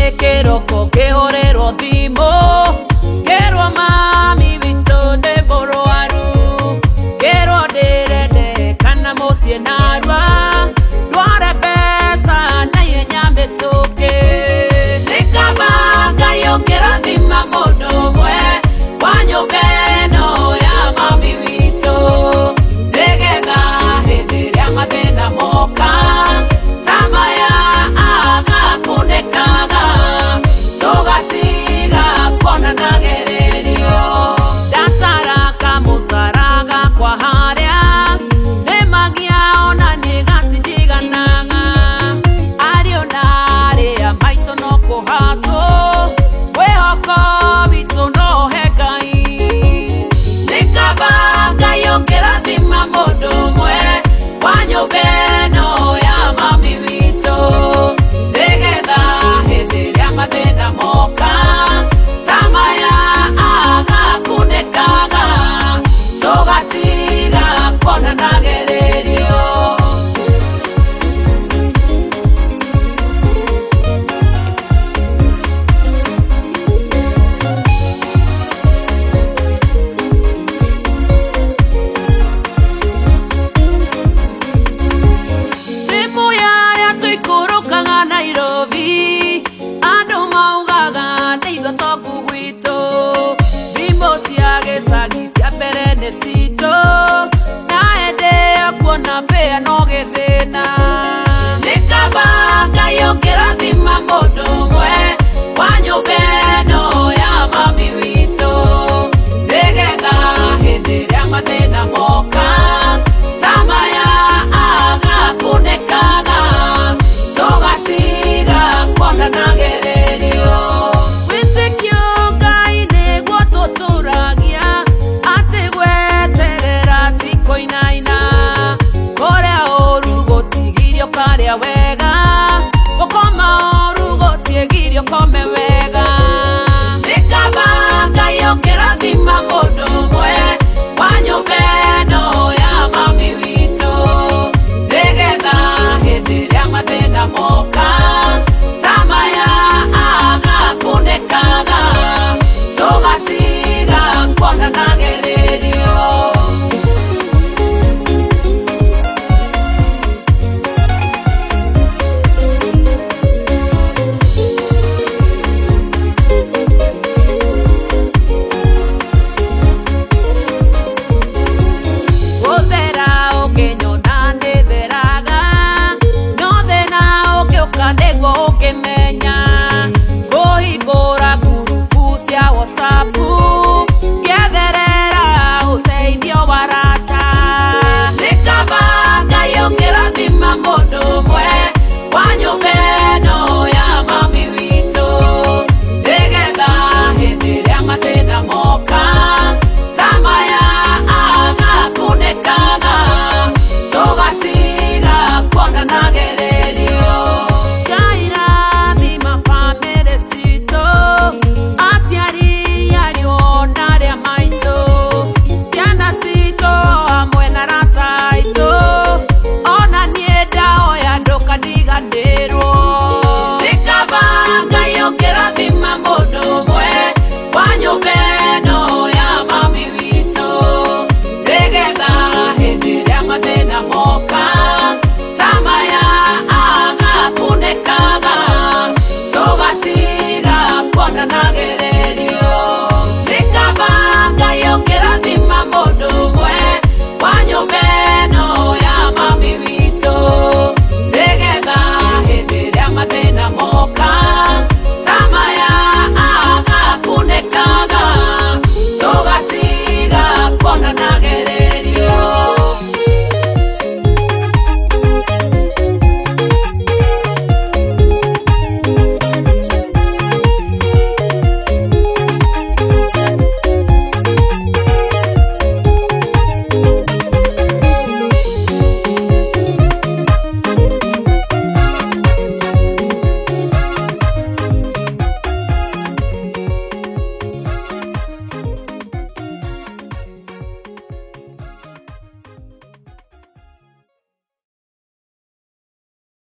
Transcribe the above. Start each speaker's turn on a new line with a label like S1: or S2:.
S1: kiroko kihorero thimo kirwa mami bitu ndi burwaru kirwa ndirende kana mucie narwa ndware pesa na yenyambe tuke nikabanga yokera thima mundu mwe wa nyumbeno ya mami bitu ndegetha hindi ria mathina moka tamaya agakunikaga tugatiga kuona nagererio dataraka musaraga kwa haria nemagia ona nigatindiganaga ario naria maito no kuhaso wehoko bitu no hekai nikabanga yokera thima mundu mwe wa nyumbeno ya mami bitu ndegetha hindi ria mathina moka tamaya agakunikaga tugatiga kuona nagererio Nairobi andu maugaga neitho toku gwitu thimbo cia gicagi cia mbere ni citũ na endeya kuona bea no githina nikabanga yokera thima mundu mwe wa nyumbeno ya mami witu nigetha hindi ria mathina moka tamaya agakunikaga tugatiga kuona nagererio witikio Ngai niguo tuturagia ati gweterera ti kuinaina kuria uru gutigirio karia wega gukoma uru gutigirio kome wega nikabanga yokera thima mundu mwe wa nyumbeno